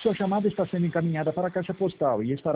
Sua chamada está sendo encaminhada para a caixa postal e estará